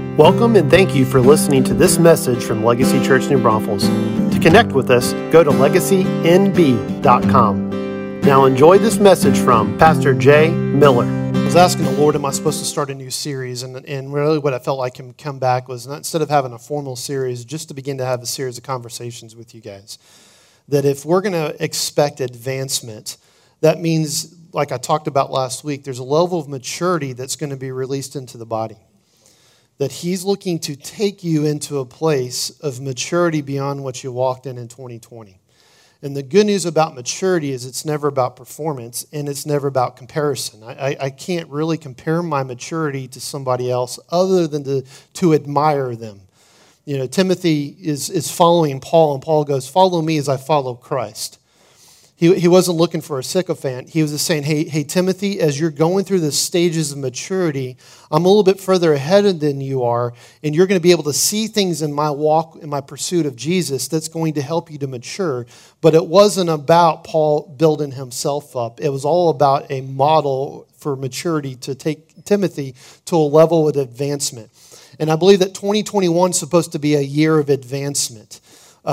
Welcome and thank you for listening to this message from Legacy Church New Braunfels. To connect with us, go to legacynb.com. Now enjoy this message from Pastor Jay Miller. I was asking the Lord, am I supposed to start a new series? And really what I felt like him come back was, not, instead of having a formal series, just to begin to have a series of conversations with you guys. That if we're going to expect advancement, that means, like I talked about last week, there's a level of maturity that's going to be released into the body. That he's looking to take you into a place of maturity beyond what you walked in 2020. And the good news about maturity is it's never about performance and it's never about comparison. I can't really compare my maturity to somebody else other than to admire them. You know, Timothy is following Paul, and Paul goes, "Follow me as I follow Christ." He wasn't looking for a sycophant. He was just saying, hey, Timothy, as you're going through the stages of maturity, I'm a little bit further ahead than you are, and you're going to be able to see things in my walk, in my pursuit of Jesus, that's going to help you to mature. But it wasn't about Paul building himself up. It was all about a model for maturity to take Timothy to a level of advancement. And I believe that 2021 is supposed to be a year of advancement.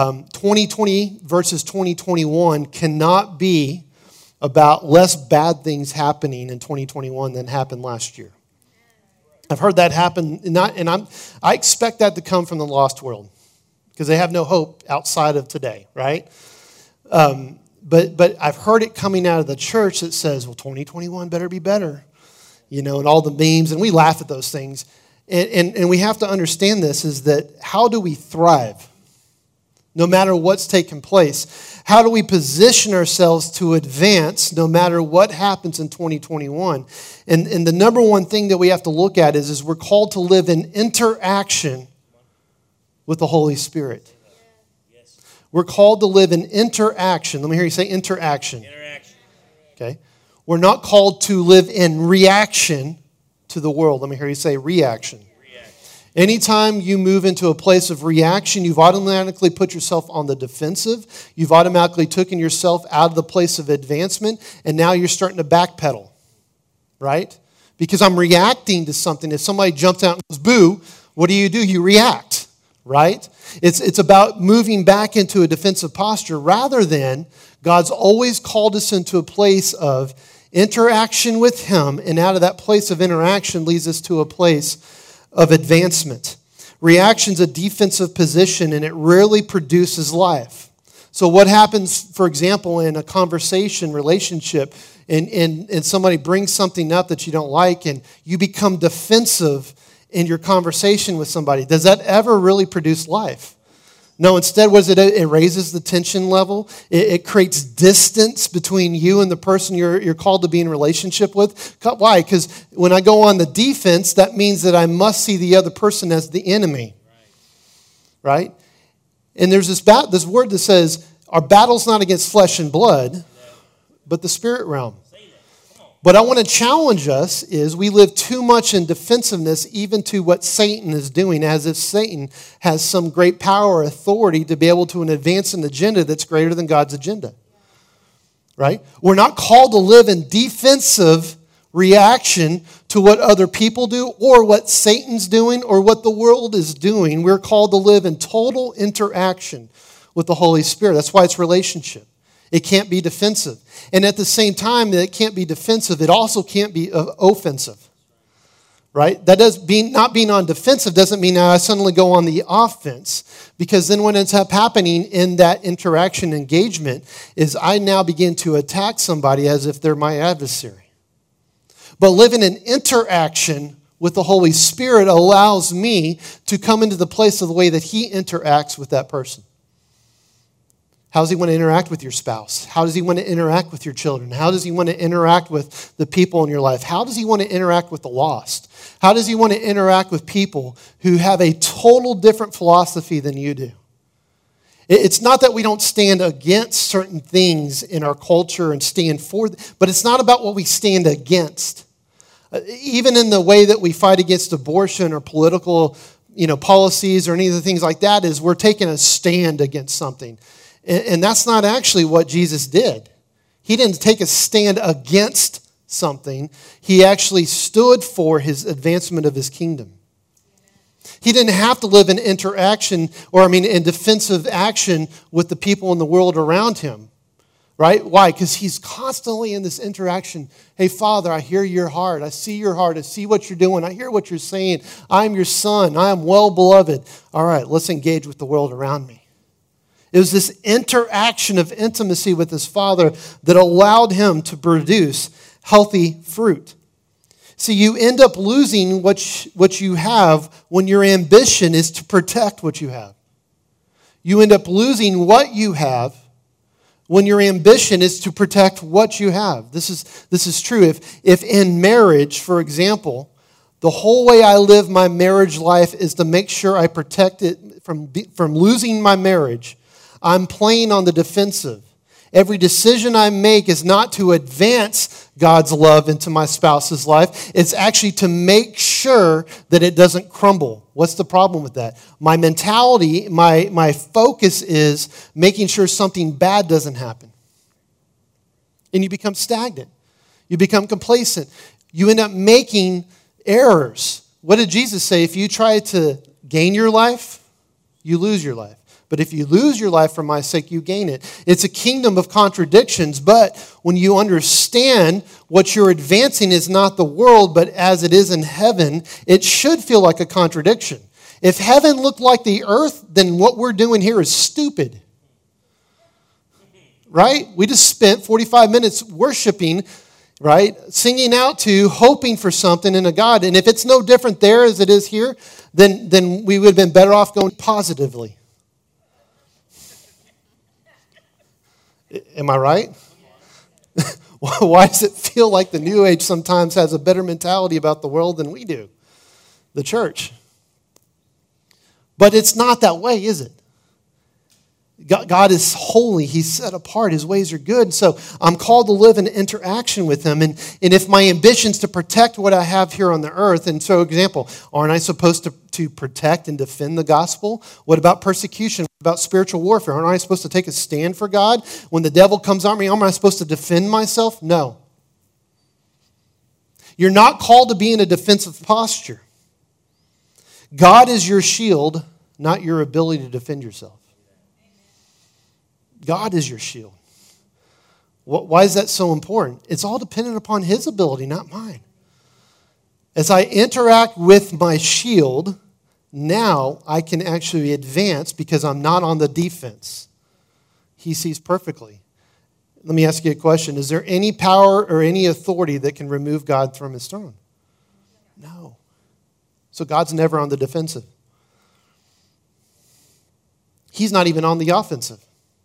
2020 versus 2021 cannot be about less bad things happening in 2021 than happened last year. I've heard that happen, I expect that to come from the lost world because they have no hope outside of today, right? But I've heard it coming out of the church that says, well, 2021 better be better, you know, and all the memes, and we laugh at those things. And we have to understand this, is that how do we thrive? No matter what's taken place, how do we position ourselves to advance no matter what happens in 2021? And the number one thing that we have to look at is we're called to live in interaction with the Holy Spirit. We're called to live in interaction. Let me hear you say interaction. Okay. We're not called to live in reaction to the world. Let me hear you say reaction. Anytime you move into a place of reaction, you've automatically put yourself on the defensive. You've automatically taken yourself out of the place of advancement, and now you're starting to backpedal, right? Because I'm reacting to something. If somebody jumps out and goes, boo, what do? You react, right? It's about moving back into a defensive posture rather than God's always called us into a place of interaction with Him, and out of that place of interaction leads us to a place of advancement. Reaction's a defensive position, and it rarely produces life. So what happens, for example, in a conversation, relationship, and somebody brings something up that you don't like, and you become defensive in your conversation with somebody? Does that ever really produce life? No, instead, what is it? It raises the tension level. It creates distance between you and the person you're called to be in relationship with. Why? Because when I go on the defense, that means that I must see the other person as the enemy. Right? And there's this word that says, our battle's not against flesh and blood, but the spirit realm. What I want to challenge us is we live too much in defensiveness even to what Satan is doing, as if Satan has some great power or authority to be able to advance an agenda that's greater than God's agenda. Right? We're not called to live in defensive reaction to what other people do or what Satan's doing or what the world is doing. We're called to live in total interaction with the Holy Spirit. That's why it's relationship. It can't be defensive. And at the same time that it can't be defensive, it also can't be offensive. Right? That not being on defensive doesn't mean I suddenly go on the offense. Because then what ends up happening in that interaction engagement is I now begin to attack somebody as if they're my adversary. But living in interaction with the Holy Spirit allows me to come into the place of the way that He interacts with that person. How does He want to interact with your spouse? How does He want to interact with your children? How does He want to interact with the people in your life? How does He want to interact with the lost? How does He want to interact with people who have a total different philosophy than you do? It's not that we don't stand against certain things in our culture and stand for, but it's not about what we stand against. Even in the way that we fight against abortion or political, policies or any of the things like that, is we're taking a stand against something. And that's not actually what Jesus did. He didn't take a stand against something. He actually stood for His advancement of His kingdom. He didn't have to live in in defensive action with the people in the world around him. Right? Why? Because he's constantly in this interaction. Hey, Father, I hear your heart. I see your heart. I see what you're doing. I hear what you're saying. I'm your son. I am well beloved. All right, let's engage with the world around me. It was this interaction of intimacy with his Father that allowed him to produce healthy fruit. See, you end up losing what you have when your ambition is to protect what you have. You end up losing what you have when your ambition is to protect what you have. This is true. If in marriage, for example, the whole way I live my marriage life is to make sure I protect it from losing my marriage, I'm playing on the defensive. Every decision I make is not to advance God's love into my spouse's life. It's actually to make sure that it doesn't crumble. What's the problem with that? My mentality, my focus is making sure something bad doesn't happen. And you become stagnant. You become complacent. You end up making errors. What did Jesus say? If you try to gain your life, you lose your life. But if you lose your life for my sake, you gain it. It's a kingdom of contradictions, but when you understand what you're advancing is not the world, but as it is in heaven, it should feel like a contradiction. If heaven looked like the earth, then what we're doing here is stupid. Right? We just spent 45 minutes worshiping, right? Singing out to, hoping for something in a God. And if it's no different there as it is here, then we would have been better off going positively. Am I right? Why does it feel like the New Age sometimes has a better mentality about the world than we do? The church. But it's not that way, is it? God is holy. He's set apart. His ways are good. So I'm called to live in interaction with him. And if my ambition is to protect what I have here on the earth, and so, example, aren't I supposed to protect and defend the gospel? What about persecution? What about spiritual warfare? Aren't I supposed to take a stand for God? When the devil comes on me, am I supposed to defend myself? No. You're not called to be in a defensive posture. God is your shield, not your ability to defend yourself. God is your shield. Why is that so important? It's all dependent upon his ability, not mine. As I interact with my shield, now I can actually advance because I'm not on the defense. He sees perfectly. Let me ask you a question. Is there any power or any authority that can remove God from his throne? No. So God's never on the defensive. He's not even on the offensive.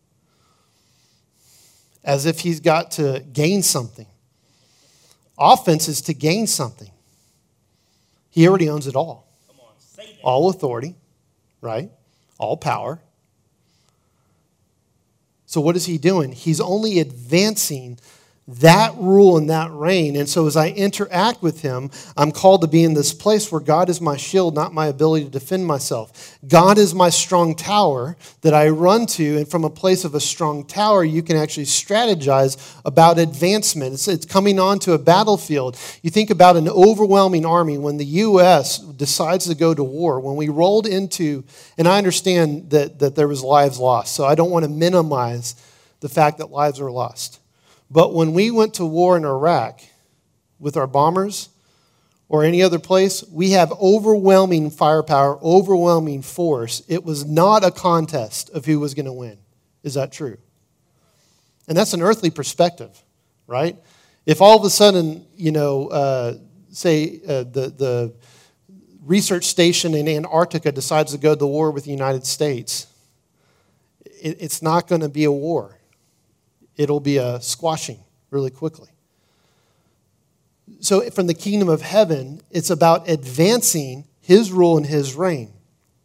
As if he's got to gain something. Offense is to gain something. He already owns it all. All authority, right? All power. So what is he doing? He's only advancing that rule and that reign. And so as I interact with him, I'm called to be in this place where God is my shield, not my ability to defend myself. God is my strong tower that I run to, and from a place of a strong tower, you can actually strategize about advancement. It's coming onto a battlefield. You think about an overwhelming army. When the U.S. decides to go to war, when we rolled into, and I understand that there was lives lost, so I don't want to minimize the fact that lives were lost. But when we went to war in Iraq with our bombers or any other place, we have overwhelming firepower, overwhelming force. It was not a contest of who was going to win. Is that true? And that's an earthly perspective, right? If all of a sudden, say the research station in Antarctica decides to go to war with the United States, it's not going to be a war. It'll be a squashing really quickly. So from the kingdom of heaven, it's about advancing his rule and his reign.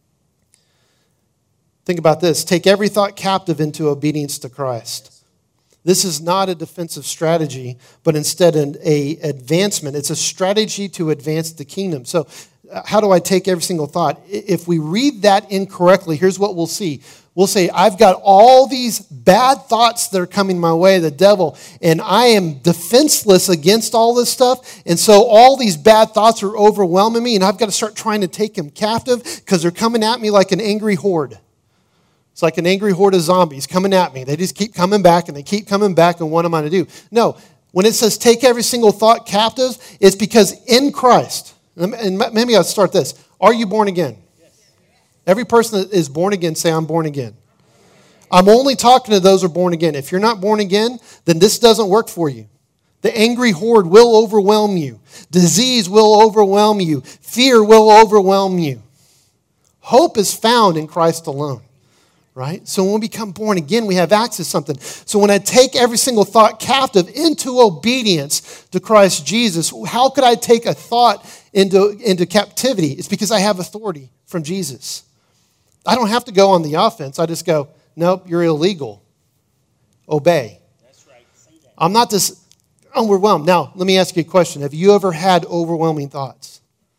Think about this. Take every thought captive into obedience to Christ. This is not a defensive strategy, but instead an advancement. It's a strategy to advance the kingdom. So how do I take every single thought? If we read that incorrectly, here's what we'll see. We'll say, I've got all these bad thoughts that are coming my way, the devil, and I am defenseless against all this stuff. And so all these bad thoughts are overwhelming me, and I've got to start trying to take them captive because they're coming at me like an angry horde. It's like an angry horde of zombies coming at me. They just keep coming back, and they keep coming back, and what am I to do? No, when it says take every single thought captive, it's because in Christ, and maybe I'll start this. Are you born again? Yes. Every person that is born again, say, I'm born again. I'm only talking to those who are born again. If you're not born again, then this doesn't work for you. The angry horde will overwhelm you. Disease will overwhelm you. Fear will overwhelm you. Hope is found in Christ alone. Right? So when we become born again, we have access to something. So when I take every single thought captive into obedience to Christ Jesus, how could I take a thought into captivity? It's because I have authority from Jesus. I don't have to go on the offense. I just go, nope, you're illegal. Obey. That's right. Say that. I'm not this overwhelmed. Now, let me ask you a question. Have you ever had overwhelming thoughts?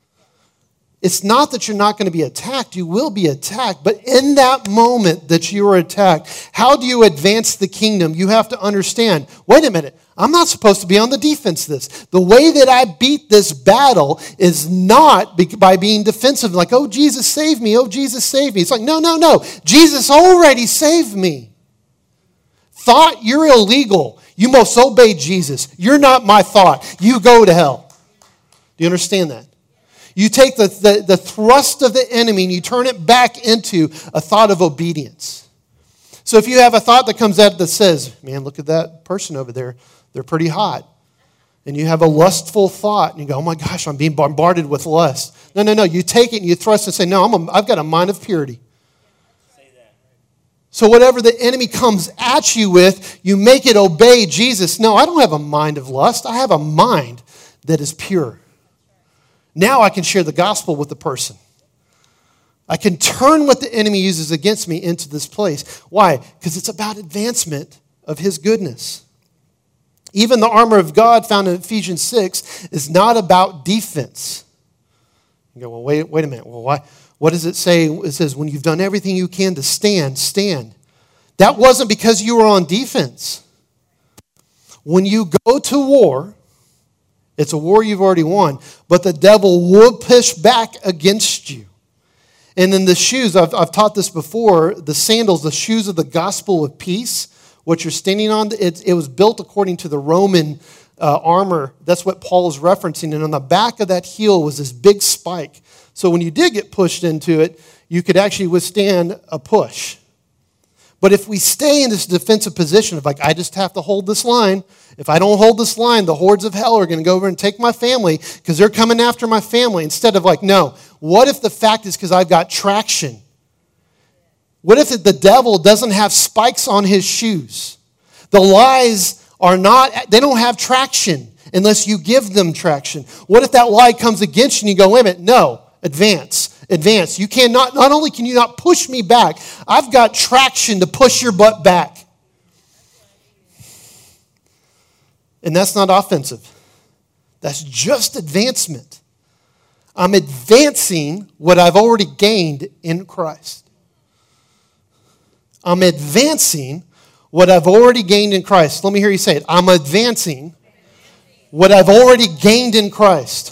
It's not that you're not going to be attacked. You will be attacked. But in that moment that you are attacked, how do you advance the kingdom? You have to understand, wait a minute, I'm not supposed to be on the defense this. The way that I beat this battle is not by being defensive, like, oh, Jesus saved me. Oh, Jesus saved me. It's like, no. Jesus already saved me. Thought, you're illegal. You must obey Jesus. You're not my thought. You go to hell. Do you understand that? You take the thrust of the enemy and you turn it back into a thought of obedience. So if you have a thought that comes out that says, man, look at that person over there. They're pretty hot. And you have a lustful thought and you go, oh my gosh, I'm being bombarded with lust. No. You take it and you thrust and say, no, I've got a mind of purity. Say that. So whatever the enemy comes at you with, you make it obey Jesus. No, I don't have a mind of lust. I have a mind that is pure. Now I can share the gospel with the person. I can turn what the enemy uses against me into this place. Why? Because it's about advancement of his goodness. Even the armor of God found in Ephesians 6 is not about defense. You go, well, wait a minute. Well, why? What does it say? It says, when you've done everything you can to stand, stand. That wasn't because you were on defense. When you go to war, it's a war you've already won, but the devil will push back against you. And then the shoes, I've taught this before, the sandals, the shoes of the gospel of peace, what you're standing on, it was built according to the Roman armor. That's what Paul is referencing. And on the back of that heel was this big spike. So when you did get pushed into it, you could actually withstand a push. But if we stay in this defensive position of like, I just have to hold this line. If I don't hold this line, the hordes of hell are going to go over and take my family because they're coming after my family. Instead of like, no, what if the fact is because I've got traction? What if the devil doesn't have spikes on his shoes? The lies they don't have traction unless you give them traction. What if that lie comes against you and you go, wait a minute, no, advance. You cannot, not only can you not push me back, I've got traction to push your butt back. And that's not offensive. That's just advancement. I'm advancing what I've already gained in Christ. I'm advancing what I've already gained in Christ. Let me hear you say it. I'm advancing what I've already gained in Christ.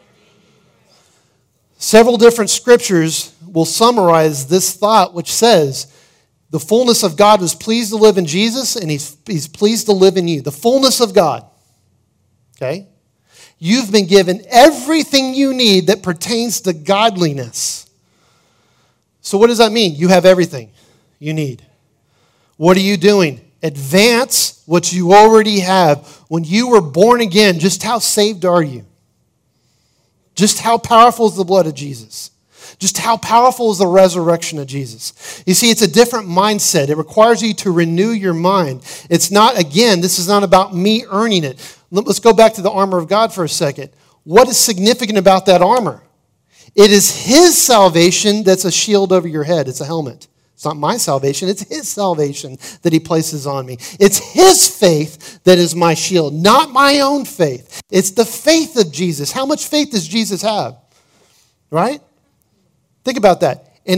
Several different scriptures will summarize this thought, which says, the fullness of God was pleased to live in Jesus, and he's pleased to live in you. The fullness of God. Okay? You've been given everything you need that pertains to godliness. So what does that mean? You have everything you need. What are you doing? Advance what you already have. When you were born again, just how saved are you? Just how powerful is the blood of Jesus? Just how powerful is the resurrection of Jesus? You see, it's a different mindset. It requires you to renew your mind. It's not, again, this is not about me earning it. Let's go back to the armor of God for a second. What is significant about that armor? It is His salvation that's a shield over your head. It's a helmet. It's not my salvation. It's His salvation that He places on me. It's His faith that is my shield, not my own faith. It's the faith of Jesus. How much faith does Jesus have? Right? Think about that. And it's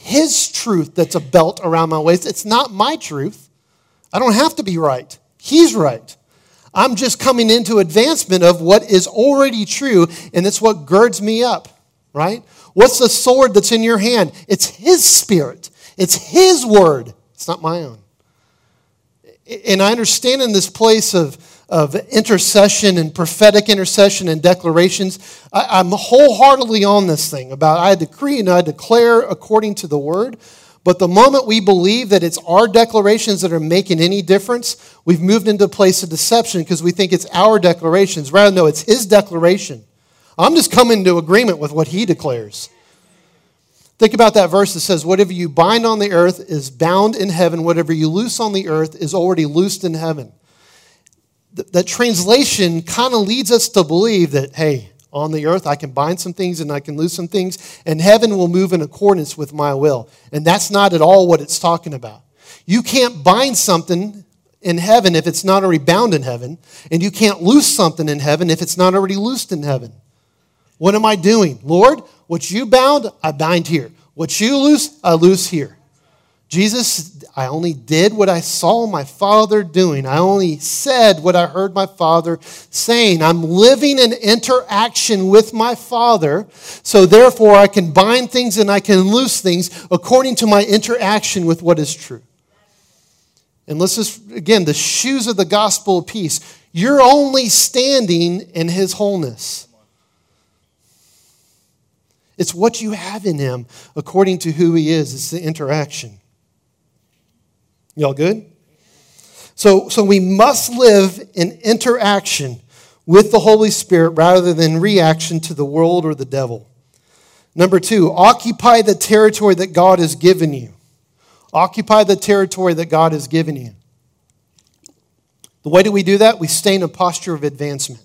his truth that's a belt around my waist. It's not my truth. I don't have to be right. He's right. I'm just coming into advancement of what is already true, and it's what girds me up, right? What's the sword that's in your hand? It's his spirit. It's his word. It's not my own. And I understand in this place of intercession and prophetic intercession and declarations, I'm wholeheartedly on this thing about I decree and I declare according to the word. But the moment we believe that it's our declarations that are making any difference, we've moved into a place of deception because we think it's our declarations. Rather, no, it's his declaration. I'm just coming into agreement with what he declares. Think about that verse that says, whatever you bind on the earth is bound in heaven. Whatever you loose on the earth is already loosed in heaven. That translation kind of leads us to believe that, hey, on the earth I can bind some things and I can loose some things, and heaven will move in accordance with my will. And that's not at all what it's talking about. You can't bind something in heaven if it's not already bound in heaven, and you can't loose something in heaven if it's not already loosed in heaven. What am I doing? Lord, what you bound, I bind here. What you loose, I loose here. Jesus, I only did what I saw my Father doing. I only said what I heard my Father saying. I'm living in interaction with my Father, so therefore I can bind things and I can loose things according to my interaction with what is true. And let's just, again, the shoes of the gospel of peace. You're only standing in his wholeness. It's what you have in him according to who he is. It's the interaction. Y'all good? So we must live in interaction with the Holy Spirit rather than reaction to the world or the devil. Number 2, occupy the territory that God has given you. Occupy the territory that God has given you. The way that we do that, we stay in a posture of advancement.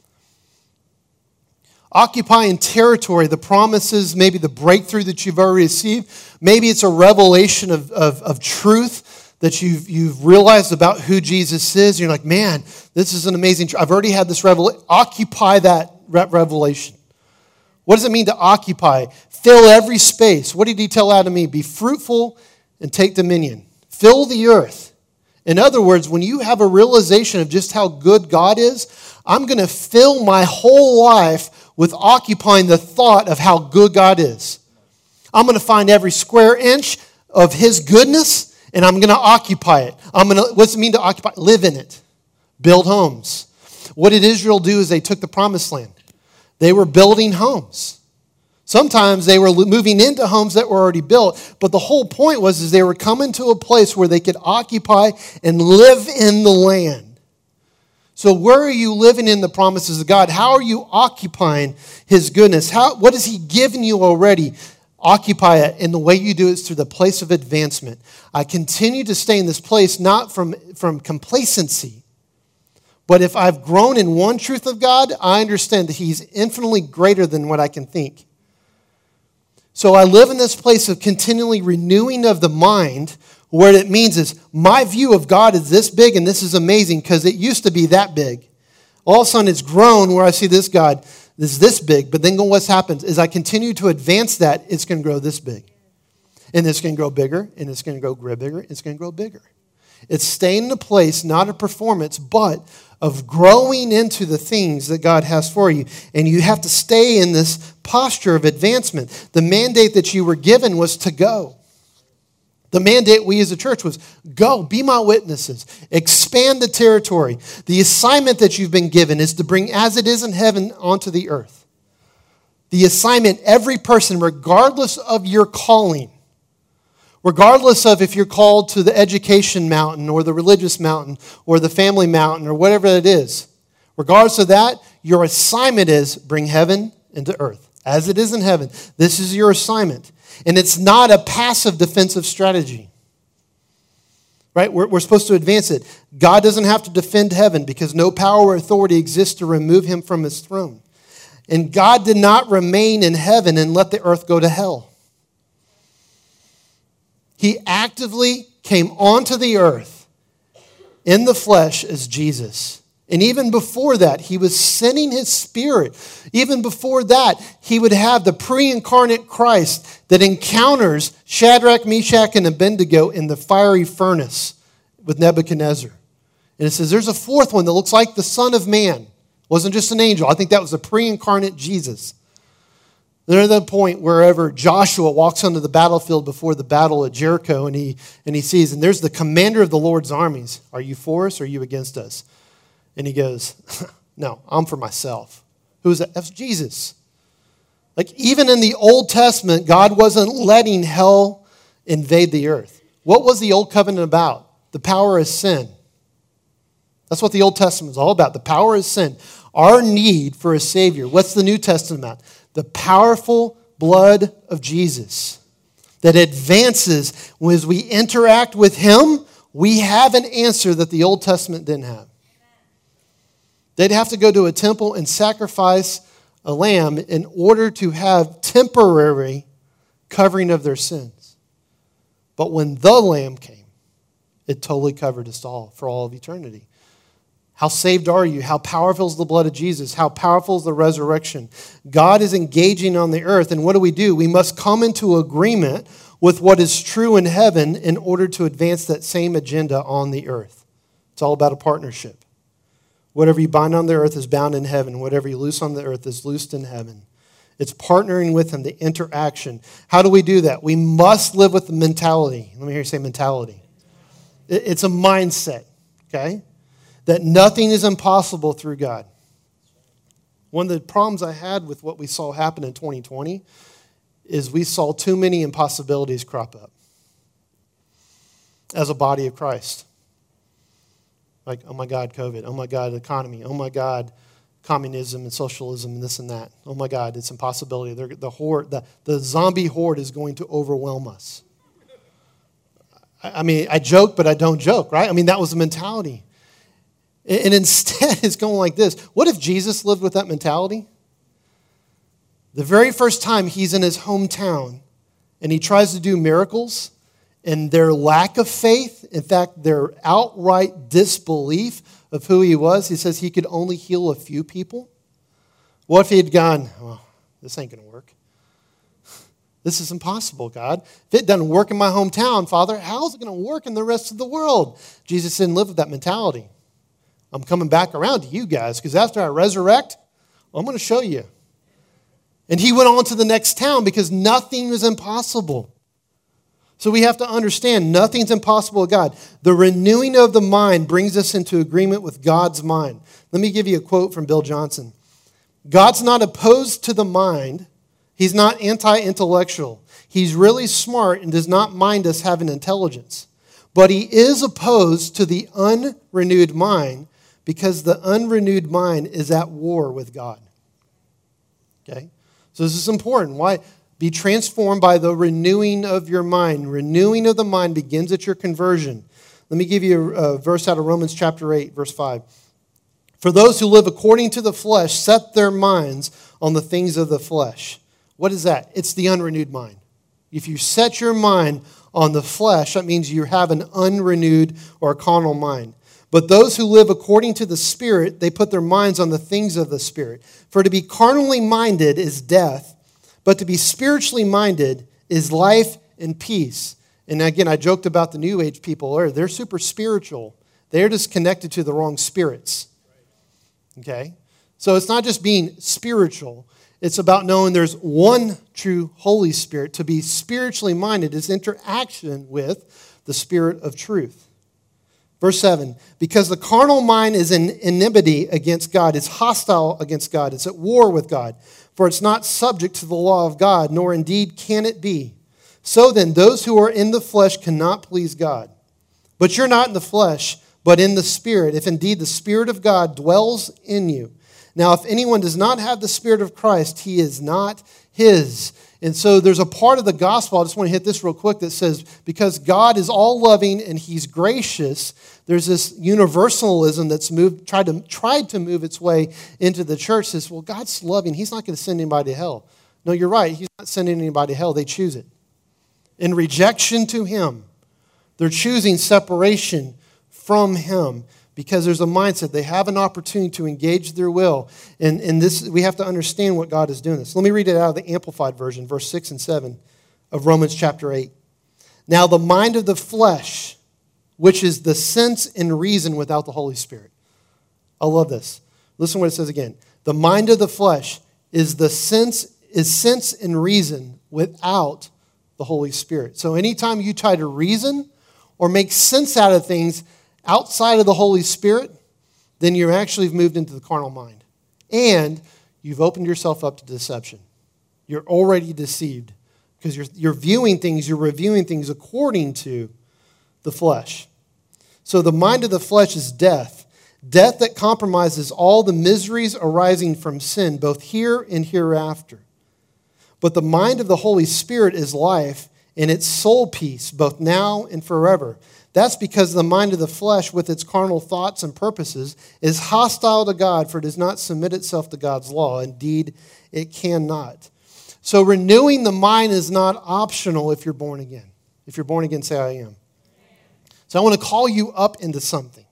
Occupying territory, the promises, maybe the breakthrough that you've already received. Maybe it's a revelation of truth that you've realized about who Jesus is. You're like, man, this is an amazing truth. I've already had this revelation. Occupy that revelation. What does it mean to occupy? Fill every space. What did he tell Adam and Eve? Be fruitful and take dominion. Fill the earth. In other words, when you have a realization of just how good God is, I'm going to fill my whole life with occupying the thought of how good God is. I'm going to find every square inch of his goodness, and I'm going to occupy it. What's it mean to occupy? Live in it. Build homes. What did Israel do as they took the promised land? They were building homes. Sometimes they were moving into homes that were already built, but the whole point was they were coming to a place where they could occupy and live in the land. So where are you living in the promises of God? How are you occupying his goodness? What has he given you already? Occupy it, and the way you do it is through the place of advancement. I continue to stay in this place not from complacency, but if I've grown in one truth of God, I understand that he's infinitely greater than what I can think. So I live in this place of continually renewing of the mind. What it means is my view of God is this big and this is amazing because it used to be that big. All of a sudden it's grown where I see this God is this big, but then what's happened is I continue to advance that, it's going to grow this big. And it's going to grow bigger, and it's going to grow bigger, and it's going to grow bigger. It's staying in a place, not a performance, but of growing into the things that God has for you. And you have to stay in this posture of advancement. The mandate that you were given was to go. The mandate we as a church was, go, be my witnesses, expand the territory. The assignment that you've been given is to bring as it is in heaven onto the earth. The assignment, every person, regardless of your calling, regardless of if you're called to the education mountain or the religious mountain or the family mountain or whatever it is, regardless of that, your assignment is bring heaven into earth. As it is in heaven, this is your assignment. And it's not a passive defensive strategy. Right? We're supposed to advance it. God doesn't have to defend heaven because no power or authority exists to remove him from his throne. And God did not remain in heaven and let the earth go to hell. He actively came onto the earth in the flesh as Jesus. And even before that, he was sending his Spirit. Even before that, he would have the pre-incarnate Christ that encounters Shadrach, Meshach, and Abednego in the fiery furnace with Nebuchadnezzar. And it says there's a fourth one that looks like the Son of Man. Wasn't just an angel. I think that was the pre-incarnate Jesus. They're at the point wherever Joshua walks onto the battlefield before the battle at Jericho, and he sees, and there's the commander of the Lord's armies. Are you for us or are you against us? And he goes, no, I'm for myself. Who is that? That's Jesus. Like even in the Old Testament, God wasn't letting hell invade the earth. What was the Old Covenant about? The power of sin. That's what the Old Testament is all about. The power of sin. Our need for a Savior. What's the New Testament about? The powerful blood of Jesus that advances as we interact with Him. We have an answer that the Old Testament didn't have. They'd have to go to a temple and sacrifice a lamb in order to have temporary covering of their sins. But when the lamb came, it totally covered us all for all of eternity. How saved are you? How powerful is the blood of Jesus? How powerful is the resurrection? God is engaging on the earth, and what do? We must come into agreement with what is true in heaven in order to advance that same agenda on the earth. It's all about a partnership. Whatever you bind on the earth is bound in heaven. Whatever you loose on the earth is loosed in heaven. It's partnering with Him, the interaction. How do we do that? We must live with the mentality. Let me hear you say mentality. It's a mindset, okay? That nothing is impossible through God. One of the problems I had with what we saw happen in 2020 is we saw too many impossibilities crop up as a body of Christ. Like, oh my God, COVID. Oh my God, economy. Oh my God, communism and socialism and this and that. Oh my God, it's impossibility. The zombie horde is going to overwhelm us. I mean, I joke, but I don't joke, right? I mean, that was the mentality. And instead, it's going like this. What if Jesus lived with that mentality? The very first time He's in His hometown and He tries to do miracles, and their lack of faith, in fact, their outright disbelief of who He was, He says He could only heal a few people. What if He had gone, oh, this ain't going to work. This is impossible, God. If it doesn't work in my hometown, Father, how is it going to work in the rest of the world? Jesus didn't live with that mentality. I'm coming back around to you guys because after I resurrect, I'm going to show you. And He went on to the next town because nothing was impossible. So we have to understand nothing's impossible with God. The renewing of the mind brings us into agreement with God's mind. Let me give you a quote from Bill Johnson. God's not opposed to the mind. He's not anti-intellectual. He's really smart and does not mind us having intelligence. But He is opposed to the unrenewed mind because the unrenewed mind is at war with God. Okay? So this is important. Why? Be transformed by the renewing of your mind. Renewing of the mind begins at your conversion. Let me give you a verse out of Romans chapter 8, verse 5. For those who live according to the flesh set their minds on the things of the flesh. What is that? It's the unrenewed mind. If you set your mind on the flesh, that means you have an unrenewed or a carnal mind. But those who live according to the Spirit, they put their minds on the things of the Spirit. For to be carnally minded is death, but to be spiritually minded is life and peace. And again, I joked about the New Age people earlier. They're super spiritual. They're just connected to the wrong spirits. Okay? So it's not just being spiritual. It's about knowing there's one true Holy Spirit. To be spiritually minded is interaction with the Spirit of truth. Verse 7, because the carnal mind is in enmity against God. It's hostile against God. It's at war with God. For it's not subject to the law of God, nor indeed can it be. So then, those who are in the flesh cannot please God. But you're not in the flesh, but in the Spirit, if indeed the Spirit of God dwells in you. Now, if anyone does not have the Spirit of Christ, he is not His. And so there's a part of the gospel, I just want to hit this real quick, that says, because God is all loving and He's gracious, there's this universalism that's tried to move its way into the church. Says, well, God's loving. He's not going to send anybody to hell. No, you're right. He's not sending anybody to hell. They choose it. In rejection to Him, they're choosing separation from Him. because there's a mindset. They have an opportunity to engage their will. And this, we have to understand what God is doing this. Let me read it out of the Amplified Version, verse 6 and 7 of Romans chapter 8. Now the mind of the flesh, which is the sense and reason without the Holy Spirit. I love this. Listen to what it says again. The mind of the flesh is sense and reason without the Holy Spirit. So anytime you try to reason or make sense out of things outside of the Holy Spirit, then you actually have moved into the carnal mind. And you've opened yourself up to deception. You're already deceived because you're viewing things, you're reviewing things according to the flesh. So the mind of the flesh is death. Death that compromises all the miseries arising from sin, both here and hereafter. But the mind of the Holy Spirit is life and its soul peace, both now and forever. That's because the mind of the flesh, with its carnal thoughts and purposes, is hostile to God, for it does not submit itself to God's law. Indeed, it cannot. So renewing the mind is not optional if you're born again. If you're born again, say, I am. So I want to call you up into something.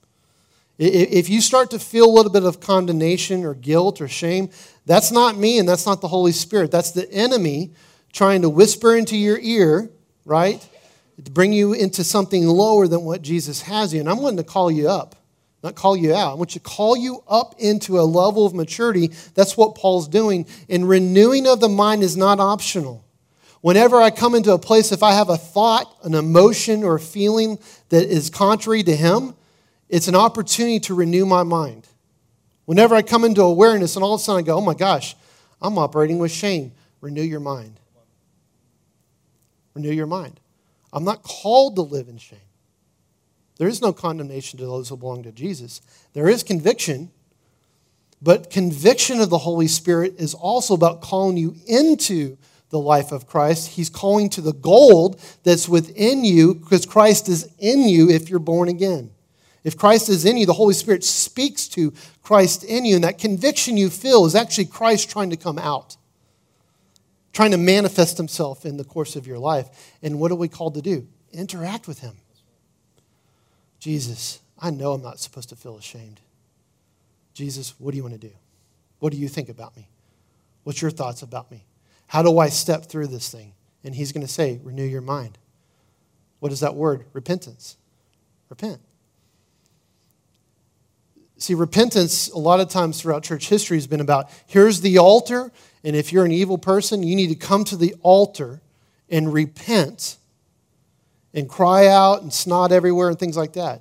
If you start to feel a little bit of condemnation or guilt or shame, that's not me and that's not the Holy Spirit. That's the enemy trying to whisper into your ear, right? To bring you into something lower than what Jesus has you. And I'm wanting to call you up, not call you out. I want you to call you up into a level of maturity. That's what Paul's doing. And renewing of the mind is not optional. Whenever I come into a place, if I have a thought, an emotion, or a feeling that is contrary to him, it's an opportunity to renew my mind. Whenever I come into awareness and all of a sudden I go, oh my gosh, I'm operating with shame. Renew your mind. Renew your mind. I'm not called to live in shame. There is no condemnation to those who belong to Jesus. There is conviction, but conviction of the Holy Spirit is also about calling you into the life of Christ. He's calling to the gold that's within you because Christ is in you if you're born again. If Christ is in you, the Holy Spirit speaks to Christ in you, and that conviction you feel is actually Christ trying to come out, trying to manifest himself in the course of your life. And what are we called to do? Interact with him. Jesus, I know I'm not supposed to feel ashamed. Jesus, what do you want to do? What do you think about me? What's your thoughts about me? How do I step through this thing? And he's going to say, renew your mind. What is that word? Repentance. Repent. See, repentance, a lot of times throughout church history, has been about, here's the altar, and if you're an evil person, you need to come to the altar and repent and cry out and snot everywhere and things like that.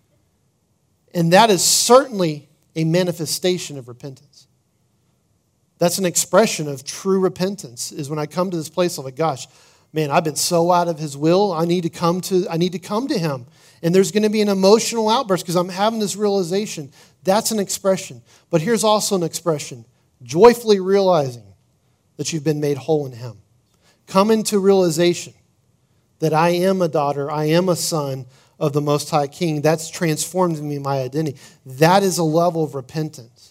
And that is certainly a manifestation of repentance. That's an expression of true repentance, is when I come to this place of like, gosh, man, I've been so out of his will, I need to come to him. And there's going to be an emotional outburst because I'm having this realization. That's an expression. But here's also an expression. Joyfully realizing that you've been made whole in him. Come into realization that I am a daughter, I am a son of the Most High King. That's transformed me, my identity. That is a level of repentance.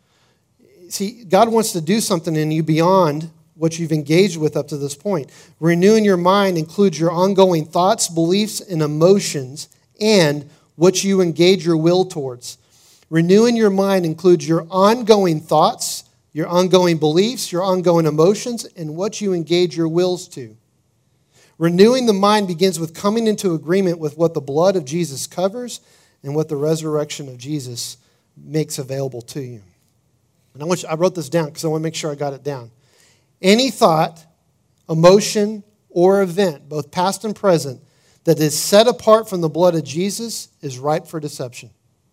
See, God wants to do something in you beyond what you've engaged with up to this point. Renewing your mind includes your ongoing thoughts, beliefs, and emotions, and what you engage your will towards. Renewing your mind includes your ongoing thoughts, your ongoing beliefs, your ongoing emotions, and what you engage your wills to. Renewing the mind begins with coming into agreement with what the blood of Jesus covers and what the resurrection of Jesus makes available to you. And I wrote this down because I want to make sure I got it down. Any thought, emotion, or event, both past and present, that is set apart from the blood of Jesus is ripe for deception.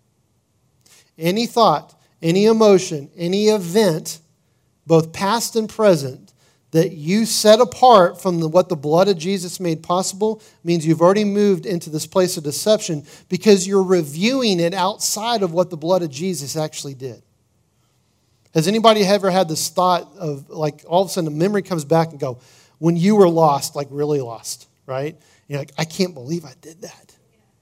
Any thought, any emotion, any event, both past and present, that you set apart from what the blood of Jesus made possible means you've already moved into this place of deception because you're reviewing it outside of what the blood of Jesus actually did. Has anybody ever had this thought of, like, all of a sudden a memory comes back and go, when you were lost, like really lost, right? You're like, I can't believe I did that.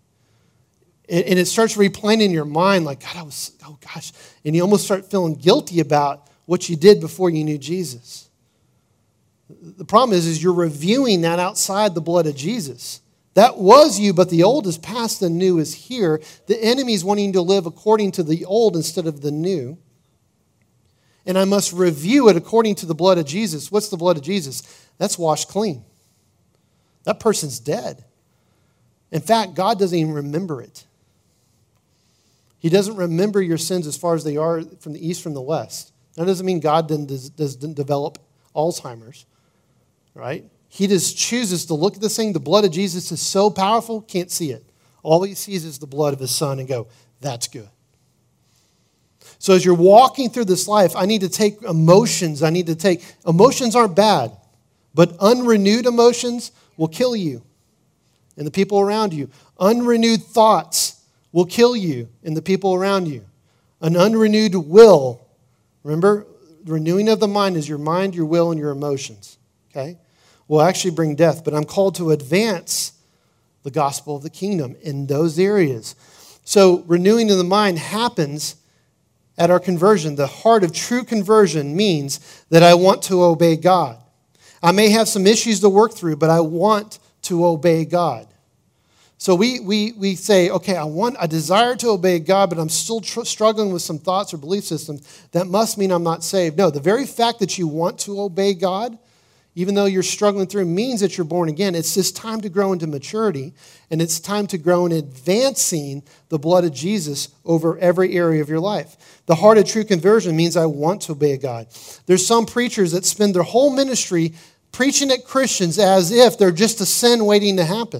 And it starts replaying in your mind like, God, oh gosh. And you almost start feeling guilty about what you did before you knew Jesus. The problem is you're reviewing that outside the blood of Jesus. That was you, but the old is past, the new is here. The enemy is wanting to live according to the old instead of the new. And I must review it according to the blood of Jesus. What's the blood of Jesus? That's washed clean. That person's dead. In fact, God doesn't even remember it. He doesn't remember your sins as far as they are from the east from the west. That doesn't mean God doesn't develop Alzheimer's, right? He just chooses to look at this thing. The blood of Jesus is so powerful, can't see it. All he sees is the blood of his son and go, that's good. So as you're walking through this life, I need to take emotions. Emotions aren't bad, but unrenewed emotions will kill you and the people around you. Unrenewed thoughts will kill you and the people around you. An unrenewed will, remember, the renewing of the mind is your mind, your will, and your emotions, okay, will actually bring death. But I'm called to advance the gospel of the kingdom in those areas. So renewing of the mind happens at our conversion. The heart of true conversion means that I want to obey God. I may have some issues to work through, but I want to obey God. So we say, okay, I desire to obey God, but I'm still struggling with some thoughts or belief systems. That must mean I'm not saved. No, the very fact that you want to obey God, even though you're struggling through, means that you're born again. It's just time to grow into maturity, and it's time to grow in advancing the blood of Jesus over every area of your life. The heart of true conversion means I want to obey God. There's some preachers that spend their whole ministry preaching at Christians as if they're just a sin waiting to happen.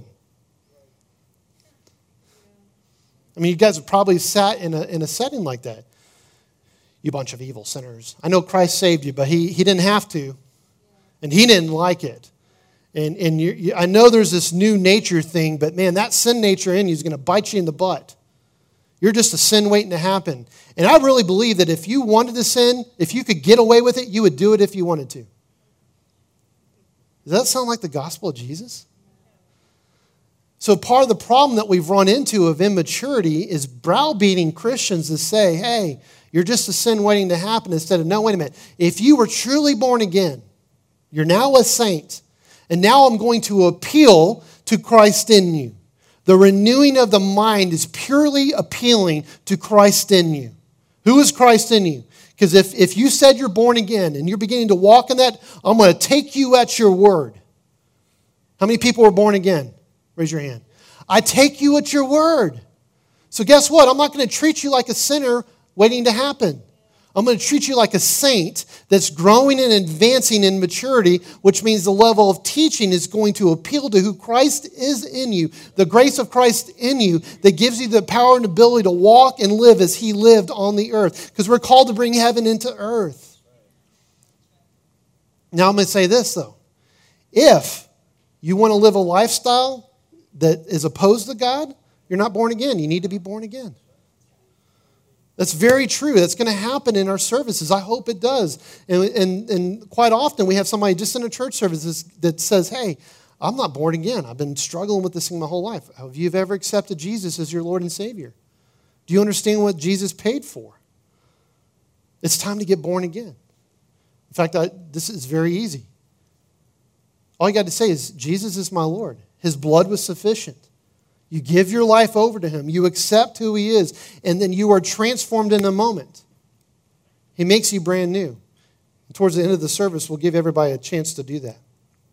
I mean, you guys have probably sat in a setting like that. You bunch of evil sinners. I know Christ saved you, but he didn't have to. And he didn't like it. And I know there's this new nature thing, but man, that sin nature in you is going to bite you in the butt. You're just a sin waiting to happen. And I really believe that if you wanted to sin, if you could get away with it, you would do it if you wanted to. Does that sound like the gospel of Jesus? So part of the problem that we've run into of immaturity is browbeating Christians to say, hey, you're just a sin waiting to happen, instead of, no, wait a minute. If you were truly born again, you're now a saint, and now I'm going to appeal to Christ in you. The renewing of the mind is purely appealing to Christ in you. Who is Christ in you? Because if you said you're born again and you're beginning to walk in that, I'm going to take you at your word. How many people were born again? Raise your hand. I take you at your word. So guess what? I'm not going to treat you like a sinner waiting to happen. I'm going to treat you like a saint that's growing and advancing in maturity, which means the level of teaching is going to appeal to who Christ is in you, the grace of Christ in you that gives you the power and ability to walk and live as he lived on the earth. Because we're called to bring heaven into earth. Now I'm going to say this, though. If you want to live a lifestyle that is opposed to God, you're not born again. You need to be born again. That's very true. That's going to happen in our services. I hope it does. And quite often we have somebody just in a church service that says, hey, I'm not born again. I've been struggling with this thing my whole life. Have you ever accepted Jesus as your Lord and Savior? Do you understand what Jesus paid for? It's time to get born again. In fact, this is very easy. All you got to say is, Jesus is my Lord. His blood was sufficient. You give your life over to him. You accept who he is. And then you are transformed in a moment. He makes you brand new. And towards the end of the service, we'll give everybody a chance to do that.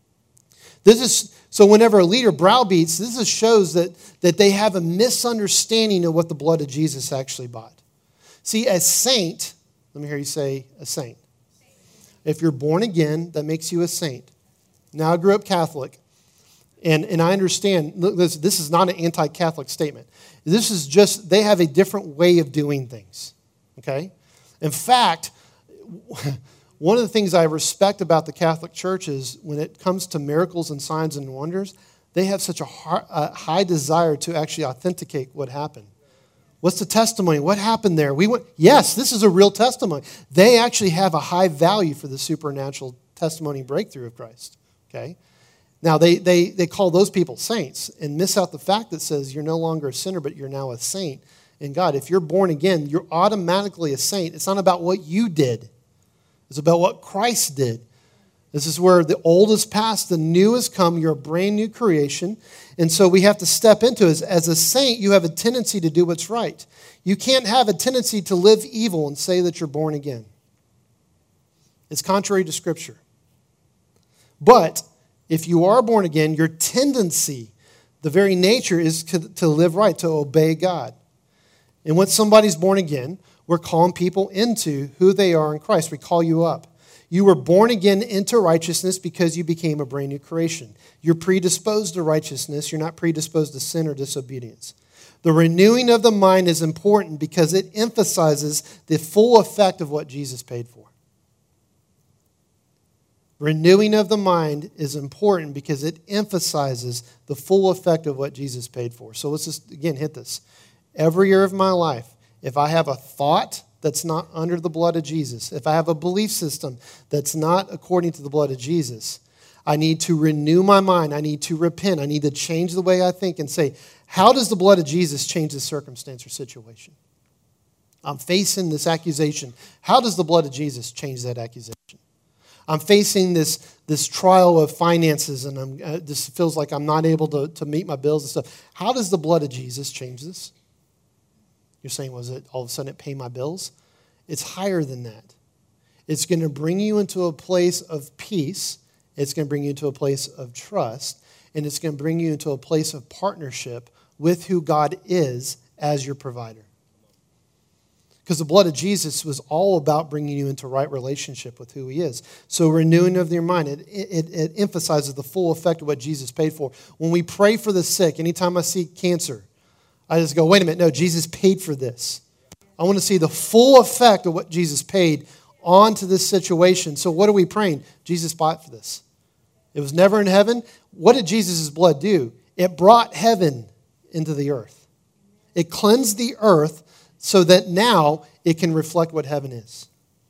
So whenever a leader browbeats, this shows that they have a misunderstanding of what the blood of Jesus actually bought. See, a saint, let me hear you say a saint. If you're born again, that makes you a saint. Now, I grew up Catholic. And I understand, look, this is not an anti-Catholic statement. This is just, they have a different way of doing things, okay? In fact, one of the things I respect about the Catholic Church is when it comes to miracles and signs and wonders, they have such a high desire to actually authenticate what happened. What's the testimony? What happened there? Yes, this is a real testimony. They actually have a high value for the supernatural testimony and breakthrough of Christ, okay? Now, they call those people saints and miss out the fact that says you're no longer a sinner, but you're now a saint in God. If you're born again, you're automatically a saint. It's not about what you did. It's about what Christ did. This is where the old is past, the new has come. You're a brand new creation. And so we have to step into it. As a saint, you have a tendency to do what's right. You can't have a tendency to live evil and say that you're born again. It's contrary to Scripture. But if you are born again, your tendency, the very nature, is to live right, to obey God. And when somebody's born again, we're calling people into who they are in Christ. We call you up. You were born again into righteousness because you became a brand new creation. You're predisposed to righteousness. You're not predisposed to sin or disobedience. The renewing of the mind is important because it emphasizes the full effect of what Jesus paid for. Renewing of the mind is important because it emphasizes the full effect of what Jesus paid for. So let's just, again, hit this. Every year of my life, if I have a thought that's not under the blood of Jesus, if I have a belief system that's not according to the blood of Jesus, I need to renew my mind. I need to repent. I need to change the way I think and say, how does the blood of Jesus change this circumstance or situation? I'm facing this accusation. How does the blood of Jesus change that accusation? I'm facing this trial of finances, and this feels like I'm not able to meet my bills and stuff. How does the blood of Jesus change this? You're saying, was it all of a sudden it pay my bills? It's higher than that. It's going to bring you into a place of peace. It's going to bring you into a place of trust. And it's going to bring you into a place of partnership with who God is as your provider. Because the blood of Jesus was all about bringing you into right relationship with who He is. So renewing of your mind, it emphasizes the full effect of what Jesus paid for. When we pray for the sick, anytime I see cancer, I just go, wait a minute, no, Jesus paid for this. I want to see the full effect of what Jesus paid onto this situation. So what are we praying? Jesus fought for this. It was never in heaven. What did Jesus' blood do? It brought heaven into the earth. It cleansed the earth so that now it can reflect what heaven is.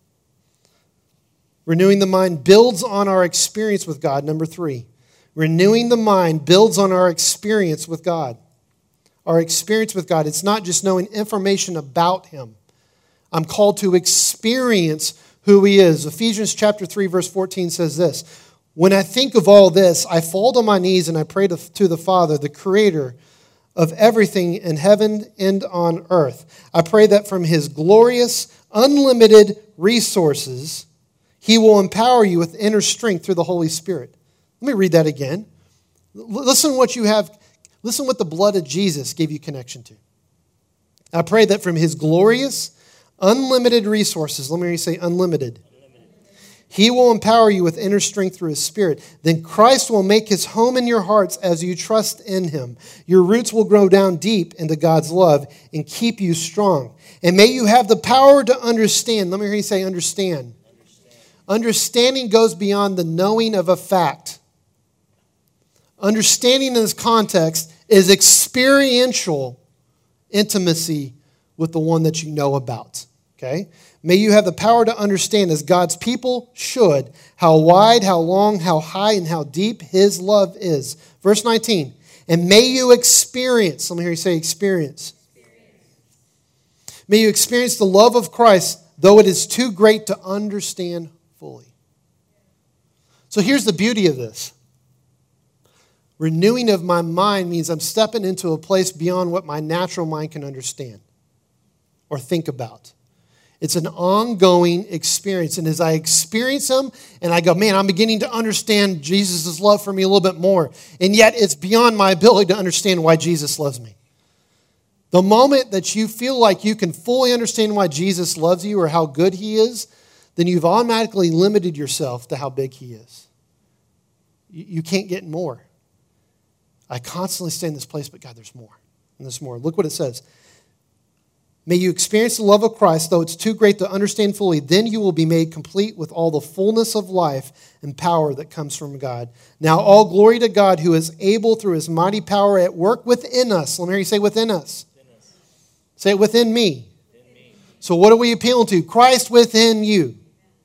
Renewing the mind builds on our experience with God. Number 3, renewing the mind builds on our experience with God. Our experience with God. It's not just knowing information about Him. I'm called to experience who He is. Ephesians chapter 3, verse 14 says this, when I think of all this, I fall on my knees and I pray to the Father, the Creator of everything in heaven and on earth. I pray that from His glorious, unlimited resources, He will empower you with inner strength through the Holy Spirit. Let me read that again. Listen what the blood of Jesus gave you connection to. I pray that from His glorious, unlimited resources, let me hear you say unlimited, He will empower you with inner strength through His Spirit. Then Christ will make His home in your hearts as you trust in Him. Your roots will grow down deep into God's love and keep you strong. And may you have the power to understand. Let me hear you say understand. Understanding goes beyond the knowing of a fact. Understanding in this context is experiential intimacy with the one that you know about. Okay? May you have the power to understand, as God's people should, how wide, how long, how high, and how deep His love is. Verse 19, and may you experience, let me hear you say experience. May you experience the love of Christ, though it is too great to understand fully. So here's the beauty of this. Renewing of my mind means I'm stepping into a place beyond what my natural mind can understand or think about. It's an ongoing experience. And as I experience Him and I go, man, I'm beginning to understand Jesus' love for me a little bit more. And yet it's beyond my ability to understand why Jesus loves me. The moment that you feel like you can fully understand why Jesus loves you or how good He is, then you've automatically limited yourself to how big He is. You can't get more. I constantly stay in this place, but God, there's more. And there's more. Look what it says. May you experience the love of Christ, though it's too great to understand fully. Then you will be made complete with all the fullness of life and power that comes from God. Now all glory to God, who is able through His mighty power at work within us. Let me hear you say within us. Say it within me. So what are we appealing to? Christ within you.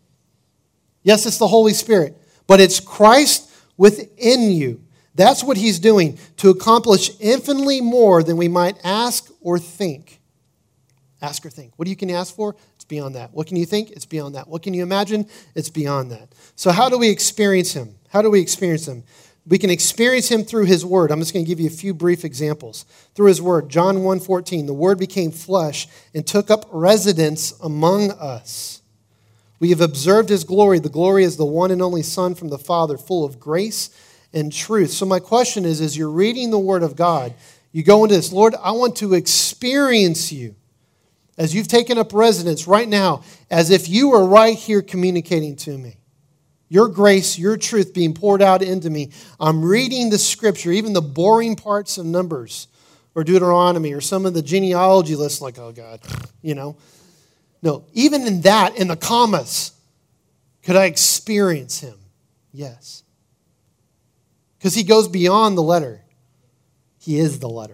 Yes, it's the Holy Spirit, but it's Christ within you. That's what He's doing to accomplish infinitely more than we might ask or think. Ask or think. What can you ask for? It's beyond that. What can you think? It's beyond that. What can you imagine? It's beyond that. So how do we experience him? How do we experience him? We can experience him through his word. I'm just going to give you a few brief examples. Through his word, John 1:14, the word became flesh and took up residence among us. We have observed his glory. The glory is the one and only Son from the Father, full of grace and truth. So my question is, as you're reading the word of God, you go into this, Lord, I want to experience you as you've taken up residence right now, as if you were right here communicating to me. Your grace, your truth being poured out into me. I'm reading the scripture, even the boring parts of Numbers or Deuteronomy or some of the genealogy lists, like, oh God, No, even in that, in the commas, could I experience him? Yes. Because he goes beyond the letter. He is the letter.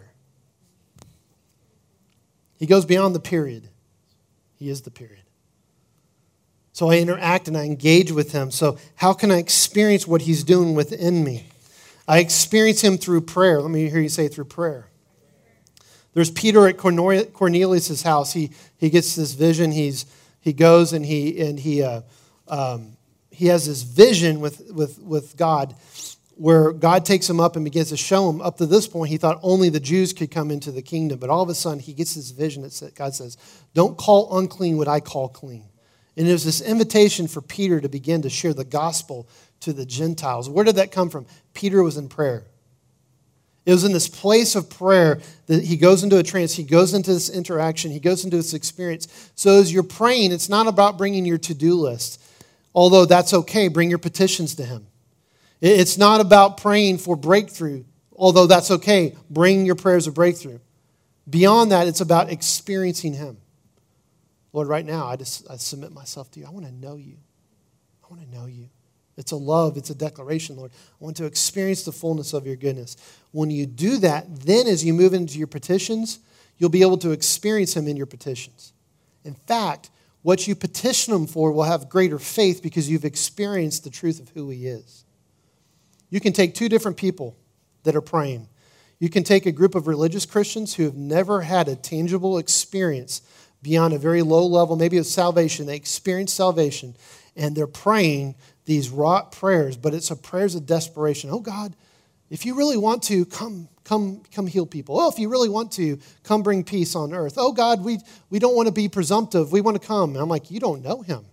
He goes beyond the period. He is the period. So I interact and I engage with him. So how can I experience what he's doing within me? I experience him through prayer. Let me hear you say through prayer. There's Peter at Cornelius' house. He gets this vision. He goes and he has this vision with God, where God takes him up and begins to show him. Up to this point, he thought only the Jews could come into the kingdom. But all of a sudden, he gets this vision that God says, "Don't call unclean what I call clean." And there's this invitation for Peter to begin to share the gospel to the Gentiles. Where did that come from? Peter was in prayer. It was in this place of prayer that he goes into a trance. He goes into this interaction. He goes into this experience. So as you're praying, it's not about bringing your to-do list. Although that's okay, bring your petitions to him. It's not about praying for breakthrough. Although that's okay, bring your prayers of breakthrough. Beyond that, it's about experiencing him. Lord, right now, I submit myself to you. I want to know you. I want to know you. It's a love. It's a declaration, Lord. I want to experience the fullness of your goodness. When you do that, then as you move into your petitions, you'll be able to experience him in your petitions. In fact, what you petition him for will have greater faith because you've experienced the truth of who he is. You can take two different people that are praying. You can take a group of religious Christians who have never had a tangible experience beyond a very low level, maybe of salvation. They experience salvation, and they're praying these rote prayers, but it's a prayers of desperation. Oh God, if you really want to, come heal people. Oh, if you really want to, come bring peace on earth. Oh God, we don't want to be presumptive. We want to come. And I'm like, you don't know him.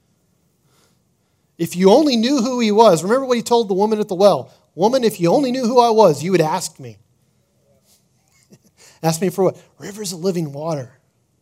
If you only knew who he was, remember what he told the woman at the well. Woman, if you only knew who I was, you would ask me. Ask me for what? Rivers of living water.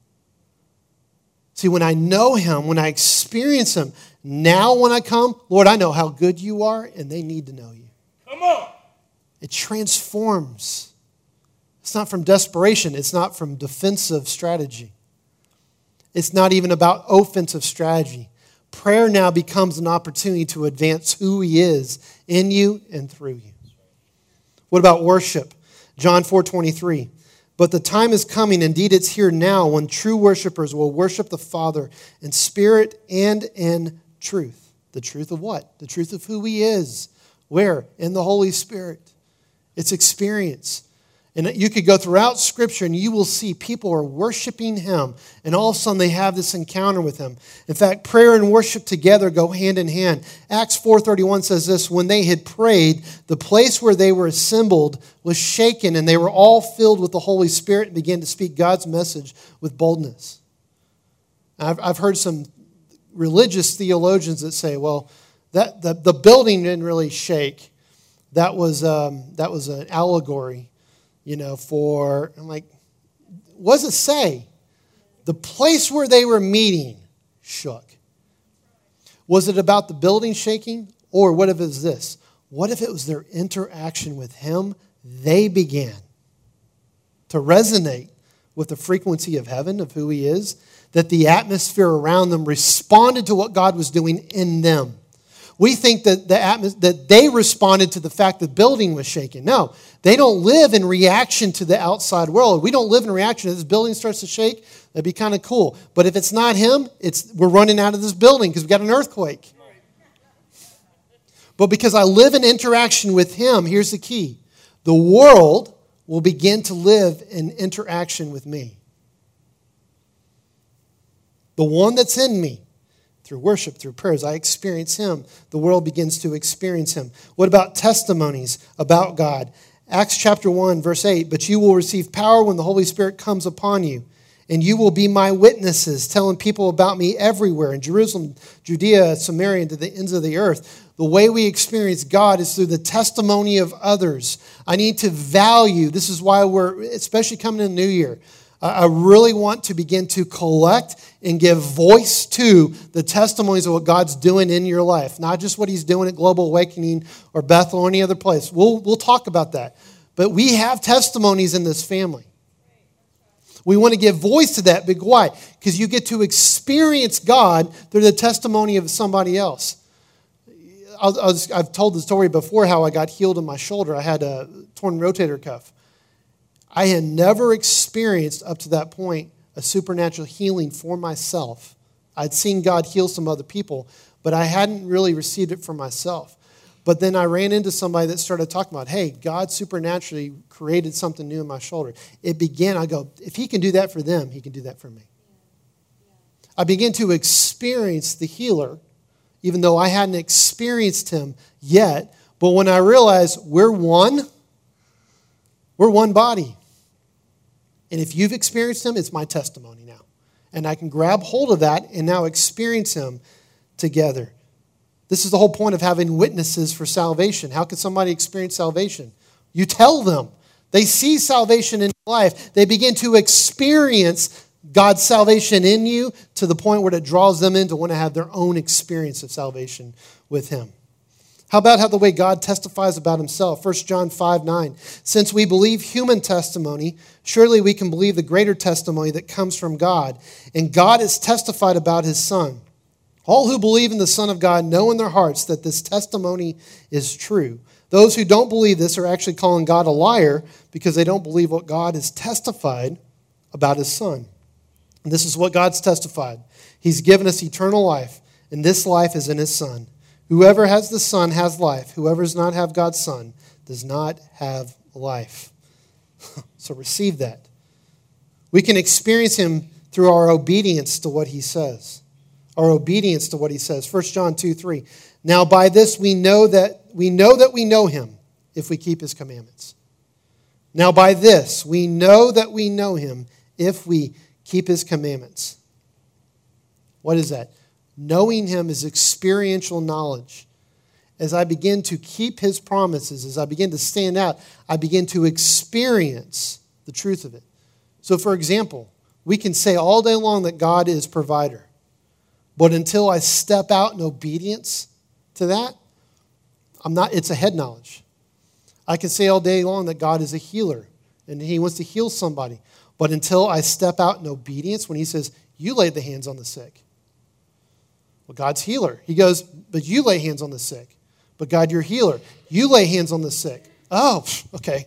See, when I know him, when I experience him, now when I come, Lord, I know how good you are, and they need to know you. Come on. It transforms. It's not from desperation. It's not from defensive strategy. It's not even about offensive strategy. Prayer now becomes an opportunity to advance who he is in you and through you. What about worship? John 4:23. But the time is coming, indeed it's here now, when true worshipers will worship the Father in spirit and in truth. The truth of what? The truth of who he is. Where? In the Holy Spirit. It's experience. And you could go throughout Scripture and you will see people are worshiping him. And all of a sudden they have this encounter with him. In fact, prayer and worship together go hand in hand. Acts 4:31 says this, when they had prayed, the place where they were assembled was shaken, and they were all filled with the Holy Spirit and began to speak God's message with boldness. I've heard some religious theologians that say, well, that the building didn't really shake. That was an allegory. I'm like, what does it say? The place where they were meeting shook. Was it about the building shaking? Or what if it was this? What if it was their interaction with him? They began to resonate with the frequency of heaven, of who he is, that the atmosphere around them responded to what God was doing in them. We think that that they responded to the fact the building was shaking. No, they don't live in reaction to the outside world. We don't live in reaction. If this building starts to shake, that'd be kind of cool. But if it's not him, we're running out of this building because we got an earthquake. But because I live in interaction with him, here's the key. The world will begin to live in interaction with me. The one that's in me. Through worship, through prayers, I experience him. The world begins to experience him. What about testimonies about God? Acts chapter 1, verse 8, but you will receive power when the Holy Spirit comes upon you, and you will be my witnesses, telling people about me everywhere, in Jerusalem, Judea, Samaria, and to the ends of the earth. The way we experience God is through the testimony of others. I need to value, this is why we're, especially coming in the new year, I really want to begin to collect and give voice to the testimonies of what God's doing in your life. Not just what he's doing at Global Awakening or Bethel or any other place. We'll talk about that. But we have testimonies in this family. We want to give voice to that. But why? Because you get to experience God through the testimony of somebody else. I've told the story before how I got healed in my shoulder. I had a torn rotator cuff. I had never experienced up to that point a supernatural healing for myself. I'd seen God heal some other people, but I hadn't really received it for myself. But then I ran into somebody that started talking about, hey, God supernaturally created something new in my shoulder. It began, I go, if he can do that for them, he can do that for me. I began to experience the healer, even though I hadn't experienced him yet. But when I realized we're one body. And if you've experienced him, it's my testimony now. And I can grab hold of that and now experience him together. This is the whole point of having witnesses for salvation. How can somebody experience salvation? You tell them. They see salvation in your life. They begin to experience God's salvation in you to the point where it draws them in to want to have their own experience of salvation with him. How about how the way God testifies about himself? 1 John 5:9. Since we believe human testimony, surely we can believe the greater testimony that comes from God. And God has testified about his Son. All who believe in the Son of God know in their hearts that this testimony is true. Those who don't believe this are actually calling God a liar because they don't believe what God has testified about his Son. And this is what God's testified. He's given us eternal life, and this life is in his Son. Whoever has the Son has life. Whoever does not have God's Son does not have life. So receive that. We can experience him through our obedience to what he says. Our obedience to what he says. 1 John 2:3. Now by this we know that we know him if we keep his commandments. Now by this we know that we know him if we keep his commandments. What is that? Knowing him is experiential knowledge. As I begin to keep his promises, as I begin to stand out, I begin to experience the truth of it. So for example, we can say all day long that God is provider. But until I step out in obedience to that, it's a head knowledge. I can say all day long that God is a healer and he wants to heal somebody. But until I step out in obedience, when he says, you lay the hands on the sick. Well, God's healer. He goes, but you lay hands on the sick. But God, you're healer. You lay hands on the sick. Oh, okay.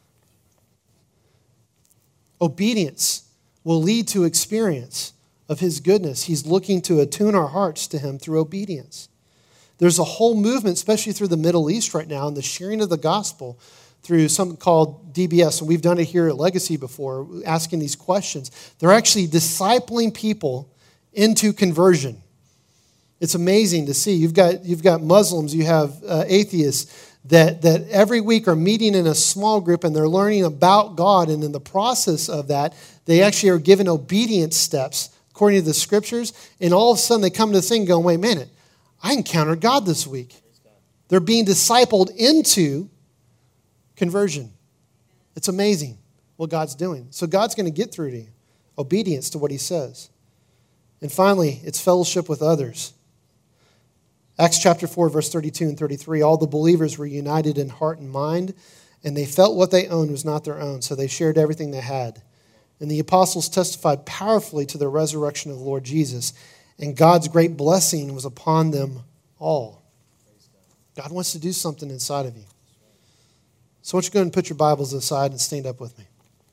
Obedience will lead to experience of his goodness. He's looking to attune our hearts to him through obedience. There's a whole movement, especially through the Middle East right now, in the sharing of the gospel through something called DBS. And we've done it here at Legacy before, asking these questions. They're actually discipling people into conversion. It's amazing to see. You've got Muslims, you have atheists that every week are meeting in a small group and they're learning about God. And in the process of that, they actually are given obedience steps according to the scriptures. And all of a sudden they come to this thing going, wait a minute, I encountered God this week. They're being discipled into conversion. It's amazing what God's doing. So God's going to get through to you. Obedience to what he says. And finally, it's fellowship with others. Acts chapter 4, verse 32 and 33, all the believers were united in heart and mind, and they felt what they owned was not their own, so they shared everything they had. And the apostles testified powerfully to the resurrection of the Lord Jesus, and God's great blessing was upon them all. God wants to do something inside of you. So why don't you go ahead and put your Bibles aside and stand up with me.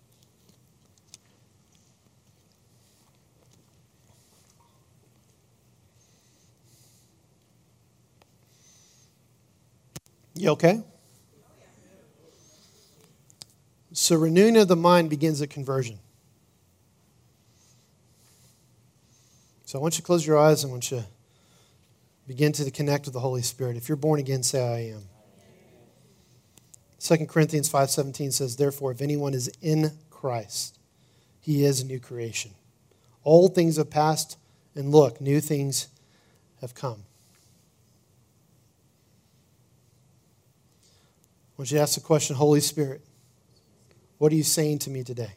You okay? So renewing of the mind begins at conversion. So I want you to close your eyes. I want you to begin to connect with the Holy Spirit. If you're born again, say, I am. 2 Corinthians 5:17 says, therefore, if anyone is in Christ, he is a new creation. Old things have passed, and look, new things have come. I want you to ask the question, Holy Spirit, what are you saying to me today?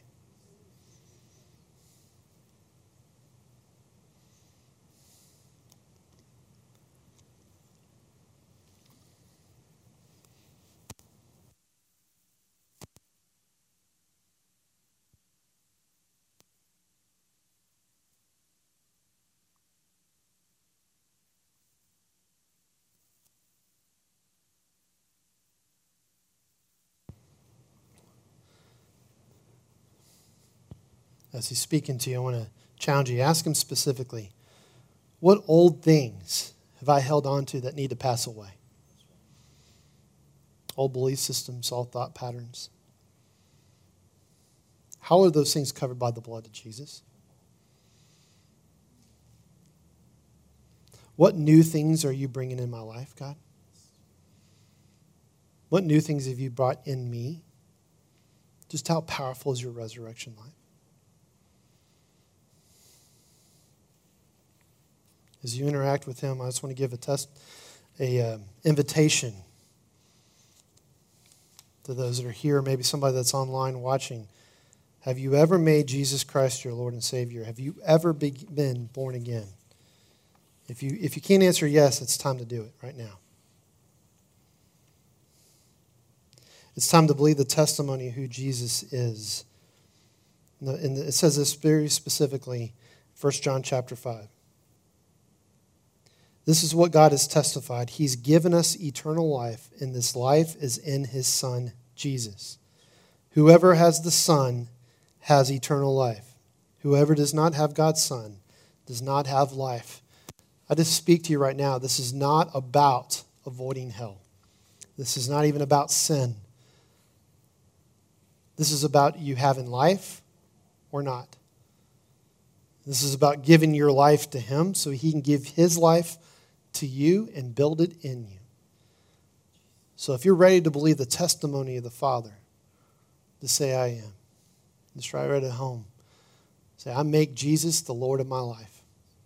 As he's speaking to you, I want to challenge you. Ask him specifically, what old things have I held on to that need to pass away? Old belief systems, old thought patterns. How are those things covered by the blood of Jesus? What new things are you bringing in my life, God? What new things have you brought in me? Just how powerful is your resurrection life? As you interact with him, I just want to give a invitation to those that are here, maybe somebody that's online watching. Have you ever made Jesus Christ your Lord and Savior? Have you ever been born again? If you can't answer yes, it's time to do it right now. It's time to believe the testimony of who Jesus is. And it says this very specifically, 1 John chapter 5. This is what God has testified. He's given us eternal life, and this life is in his Son, Jesus. Whoever has the Son has eternal life. Whoever does not have God's Son does not have life. I just speak to you right now. This is not about avoiding hell. This is not even about sin. This is about you having life or not. This is about giving your life to him so he can give his life to you and build it in you. So if you're ready to believe the testimony of the Father, just say, I am. Just right at home. Say, I make Jesus the Lord of my life.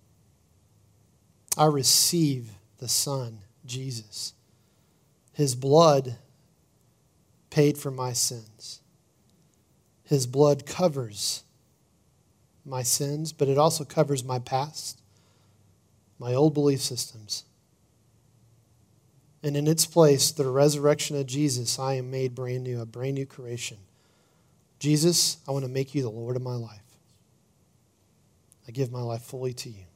I receive the Son, Jesus. His blood paid for my sins. His blood covers my sins, but it also covers my past, my old belief systems. And in its place, the resurrection of Jesus, I am made brand new, a brand new creation. Jesus, I want to make you the Lord of my life. I give my life fully to you.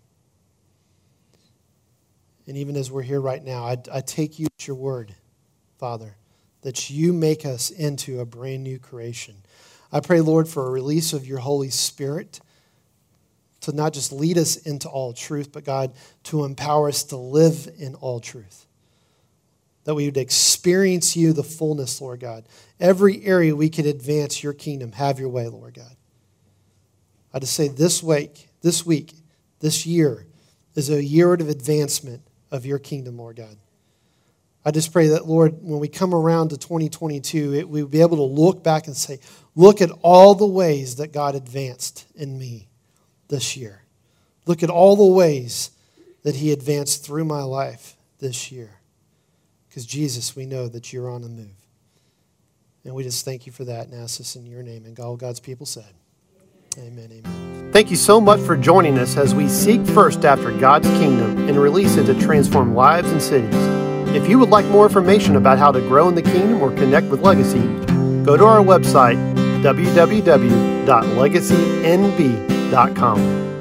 And even as we're here right now, I take you at your word, Father, that you make us into a brand new creation. I pray, Lord, for a release of your Holy Spirit to not just lead us into all truth, but God, to empower us to live in all truth. That we would experience you, the fullness, Lord God. Every area we could advance your kingdom. Have your way, Lord God. I just say this week, this year is a year of advancement of your kingdom, Lord God. I just pray that, Lord, when we come around to 2022, we'll be able to look back and say, look at all the ways that God advanced in me this year. Look at all the ways that he advanced through my life this year. Because, Jesus, we know that you're on the move. And we just thank you for that and ask this in your name. And all God's people said, amen, amen. Thank you so much for joining us as we seek first after God's kingdom and release it to transform lives and cities. If you would like more information about how to grow in the kingdom or connect with Legacy, go to our website, www.legacynb.com.